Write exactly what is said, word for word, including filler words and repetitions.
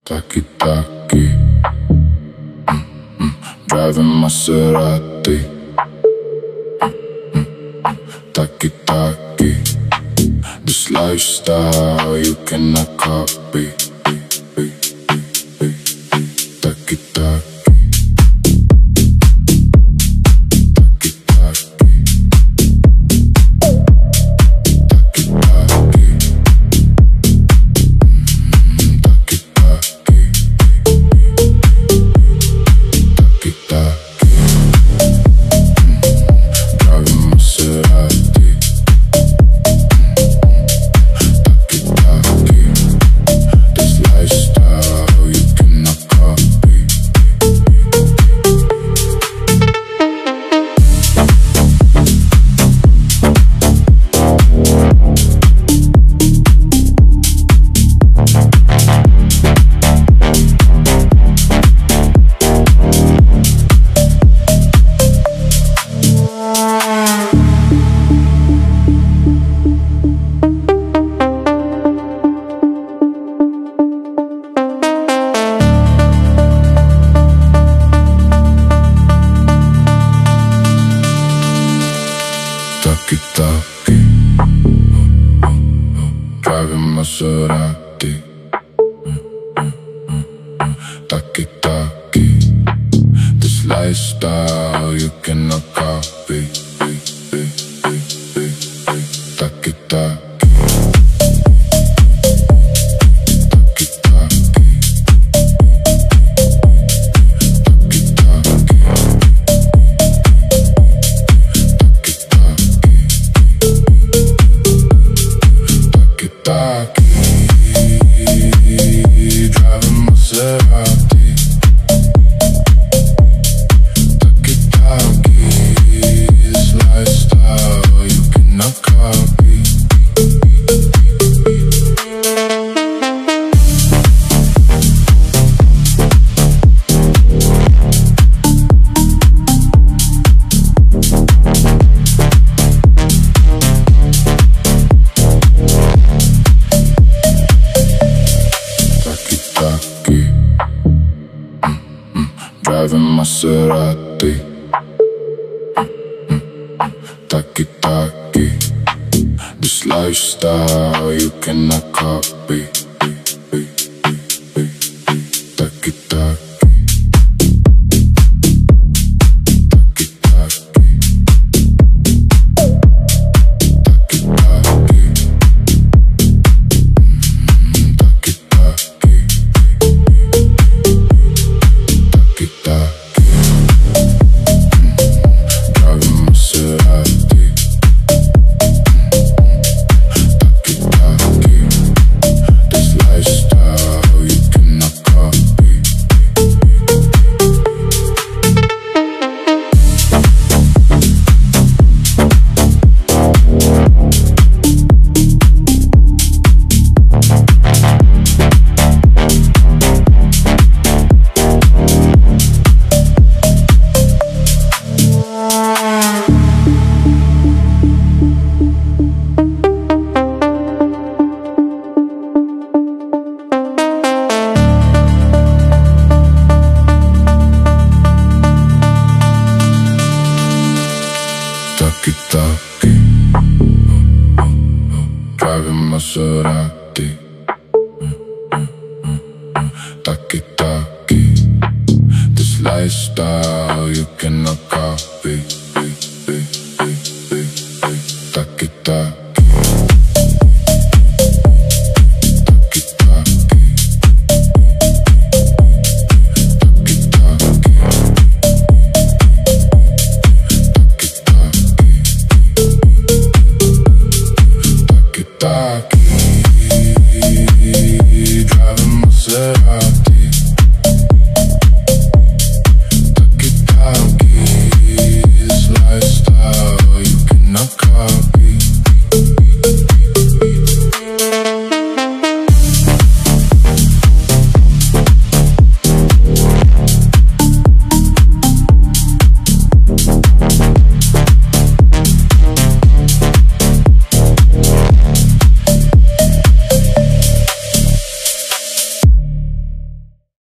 Tacchi tacchi, mm, mm, driving Maserati. Mm, mm, tacchi tacchi, this lifestyle you cannot copy. Tacchi tacchi. Tacchi tacchi, driving Maserati. Tacchi tacchi, this lifestyle you cannot copy. Tacchi tacchi. Driving Maserati. Tacchi tacchi, this lifestyle you cannot copy. Driving Maserati. Tacchi tacchi, this lifestyle you cannot copy. Tacchi tacchi. Tacchi tacchi, driving Maserati. Tacchi tacchi, this lifestyle you cannot copy. Tacchi tacchi. Tacchi, driving Maserati.